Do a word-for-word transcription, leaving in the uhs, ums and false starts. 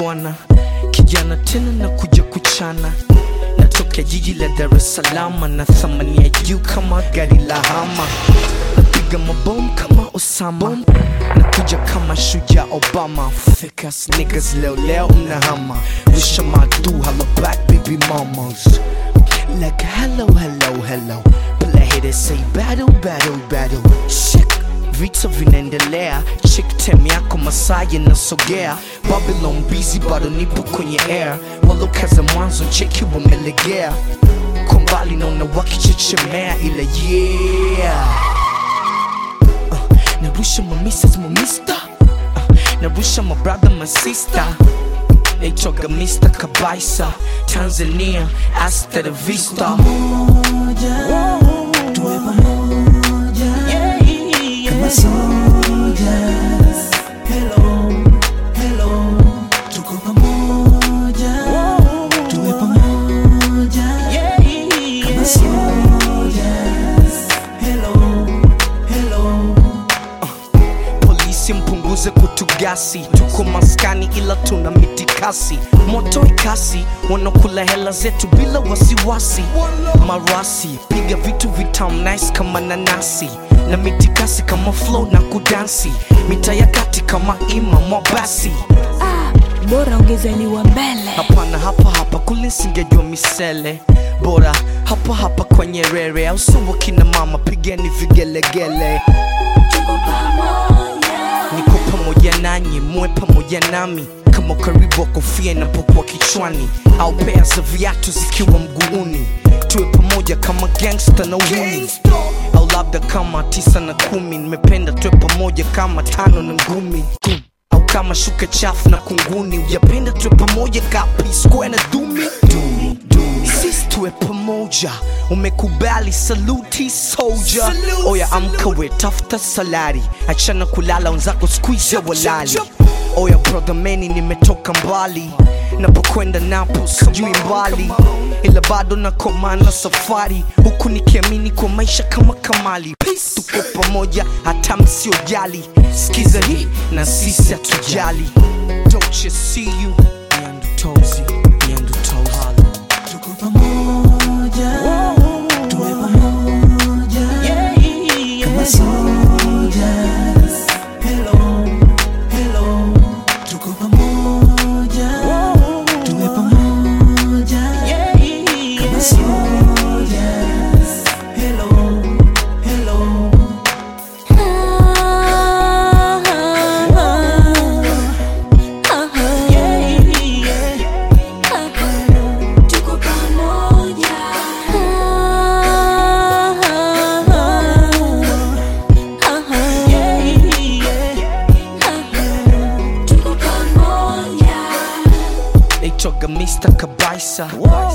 bwana, kijana tena na kuja kuchana. Natoka jiji la Dar es Salaam na thamani ya juu kama gari la hama. Napiga mabomu kama Osama, nakuja kama shujaa Obama. Fake ass niggas leo leo mnahama. Wisha madu holla back baby mamas. Like hello hello hello. Play haters say battle battle battle. Shit, vita vinaendelea. Chick tem yako masaa yanasogea. Babylon busy bado nipo kwenye air. Walo kaza mwanzo cheki wamelegea. Kwa mbali naona wakichechemea ila yeah. uh, Narusha my missus my mister. uh, Narusha my brother my sister. They toka Mister Kabaisa Tanzania hasta la vista. Tuwe pamoja kama soldiers. Hello, hello. Tuko pamoja. Tuwe pamoja kama soldiers. Hello, hello. Polisi mpunguze kutugasi. Tuko maskani ila tuna mitikasi. Moto ikasi, wanakula hela zetu bila wasiwasi. Marasi, piga vitu vitam nice kama nanasi. Na mitikasi kama flow na kudansi. Mita ya kati kama ima mwabasi. Ah, bora ungezaliwa mbele. Hapana hapa hapa kule singejua misele. Bora hapa hapa kwa Nyerere. Au suwa kina mama pigeni vigelegele. Tuko pamoja. Niko pamoja nanyi, muwe pamoja nami. Kama karibu wa kofia inapokuwa kichwani, au pea za viatu zikiwa mguuni. Tuwe pamoja kama gangster na uhuni. Au labda kama tisa na kumi. Nimependa tuwe pamoja kama tano na ngumi. Au kama shuka chafu na kunguni. Ujapenda tuwe pamoja kapi square na dumi. Dumi, dumi. Sisi tuwe pamoja. Umekubali saluti soldier. Oya amka we tafuta salari. Achana kulala unzako squeeze ya walali. Oya brother meni nimetoka mbali. Napokwenda napo sijui mbali. Ila bado na komana safari. Huku nikiamini kwa maisha kama kamali. Tuko pamoja hata msiojali. Skiza hii na sisi hatujali. Don't you see you Nyandu Tozi, Nyandu Tozi. Tuko pamoja. Tuwe pamoja kama soldiers. Hello, hello. Tuko pamoja. Tuwe pamoja kama soldiers. Hello, hello. Tuko pamoja. Tuko pamoja. They took a Mister Kabaisa